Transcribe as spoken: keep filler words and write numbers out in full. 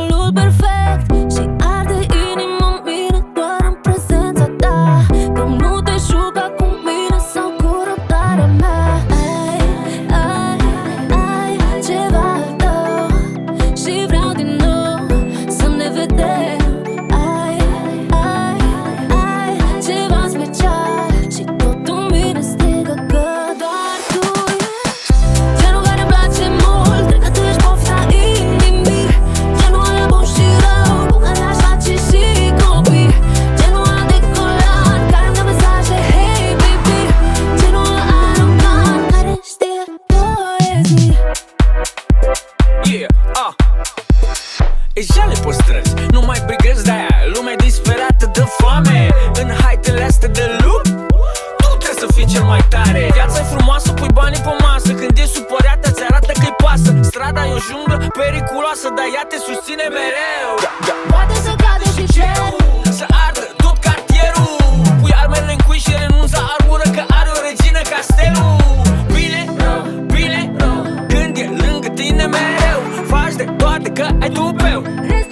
absolut perfect și arde inima în mine doar în prezența ta. Că nu te juca cu mine sau cu răbdarea mea. Ai, ai, ai ceva al tău și vreau din nou să ne vedem. Ai, ai, ai ceva special și tot în mine strigă că doar tu ești genul care îmi place mult. Cred că tu ești pofta inimii, genul ăla bun și rău cu care aș face și copii, genul ăla decolant care îmi dă mesaje hey baby, genul ăla arogant care știe poezii. Yeah, ah E jale pe străzi, nu mai brigăți de-aia. Lumea e disperată de foame în haitele astea de lup. Tu trebuie să fii cel mai tare. Viața e frumoasă, pui banii pe masă. Când e supărată, ți arată că-i pasă. Strada e o junglă periculoasă, dar ea te susține mereu. Poate să cadă și cerul, Să ardă tot cartierul. Pui armele în cui și renunță armură, că are o regină castelul. Bine, rău, bine, rău, când e lângă tine mereu faci de toate că ai tupeu. restul